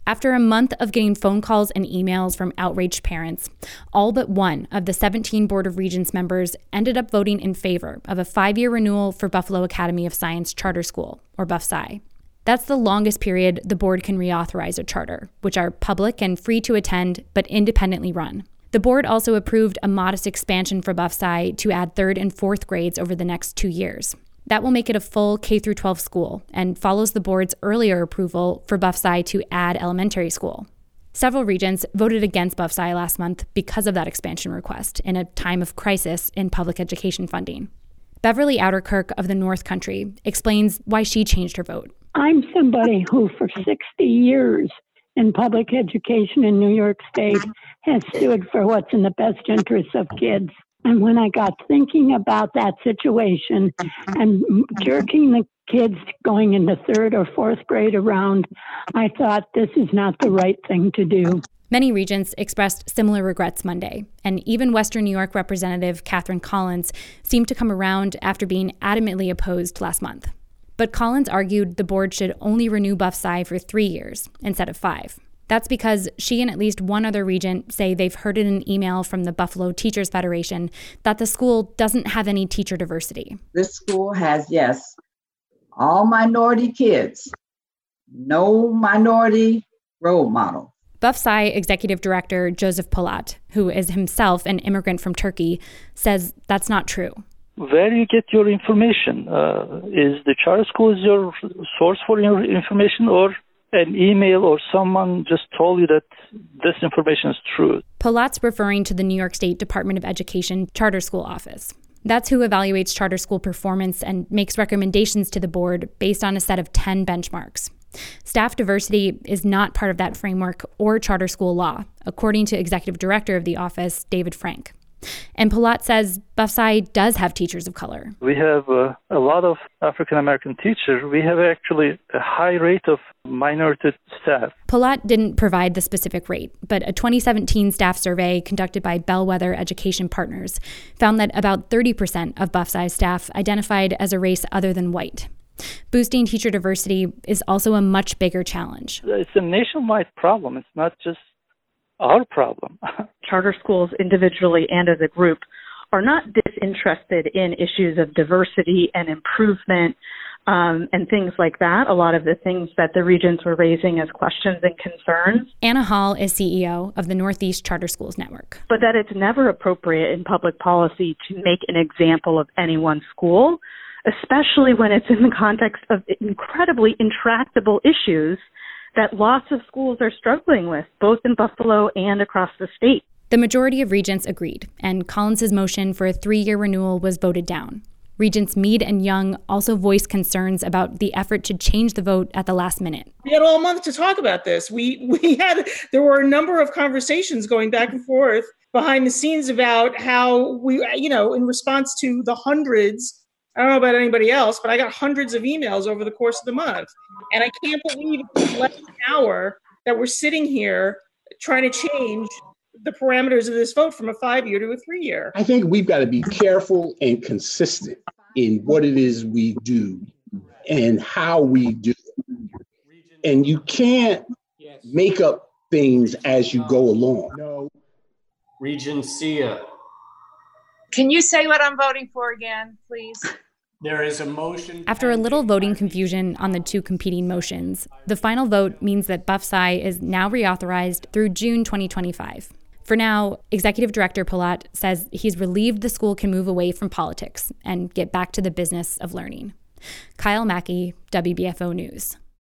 After a month of getting phone calls and emails from outraged parents, all but one of the 17 Board of Regents members ended up voting in favor of a 5-year renewal for Buffalo Academy of Science Charter School, or BUFSI. That's the longest period the board can reauthorize a charter, which are public and free to attend, but independently run. The board also approved a modest expansion for BUFSI to add 3rd and 4th grades over the next 2 years. That will make it a full K-12 school and follows the board's earlier approval for BUFSI to add elementary school. Several regents voted against BUFSI last month because of that expansion request in a time of crisis in public education funding. Beverly Outerkirk of the North Country explains why she changed her vote. I'm somebody who for 60 years in public education in New York State has stood for what's in the best interests of kids. And when I got thinking about that situation and jerking the kids going into 3rd or 4th grade around, I thought this is not the right thing to do. Many regents expressed similar regrets Monday, and even Western New York Representative Catherine Collins seemed to come around after being adamantly opposed last month. But Collins argued the board should only renew BUFSI for 3 years instead of 5. That's because she and at least one other regent say they've heard in an email from the Buffalo Teachers Federation that the school doesn't have any teacher diversity. This school has, yes, all minority kids, no minority role model. BUFSI Executive Director Joseph Polat, who is himself an immigrant from Turkey, says that's not true. Where do you get your information? Is the charter school your source for your information, or an email or someone just told you that this information is true? Polat's referring to the New York State Department of Education Charter School Office. That's who evaluates charter school performance and makes recommendations to the board based on a set of 10 benchmarks. Staff diversity is not part of that framework or charter school law, according to Executive Director of the office, David Frank. And Polat says BUFSI does have teachers of color. We have a lot of African-American teachers. We have actually a high rate of minority staff. Polat didn't provide the specific rate, but a 2017 staff survey conducted by Bellwether Education Partners found that about 30% of BUFSI staff identified as a race other than white. Boosting teacher diversity is also a much bigger challenge. It's a nationwide problem. It's not just our problem. Charter schools individually and as a group are not disinterested in issues of diversity and improvement and things like that. A lot of the things that the regents were raising as questions and concerns. Anna Hall is CEO of the Northeast Charter Schools Network. But that it's never appropriate in public policy to make an example of any one school, especially when it's in the context of incredibly intractable issues that lots of schools are struggling with, both in Buffalo and across the state. The majority of regents agreed, and Collins's motion for a 3-year renewal was voted down. Regents Mead and Young also voiced concerns about the effort to change the vote at the last minute. We had all month to talk about this. There were a number of conversations going back and forth behind the scenes about how we, in response to the hundreds, I don't know about anybody else, but I got hundreds of emails over the course of the month. And I can't believe it's less than an hour that we're sitting here trying to change the parameters of this vote from a 5-year to a 3-year. I think we've got to be careful and consistent in what it is we do and how we do it. And you can't make up things as you go along. No. Regent Sia. Can you say what I'm voting for again, please? There is a motion. After a little voting confusion on the two competing motions, the final vote means that BUFSI is now reauthorized through June 2025. For now, Executive Director Polat says he's relieved the school can move away from politics and get back to the business of learning. Kyle Mackey, WBFO News.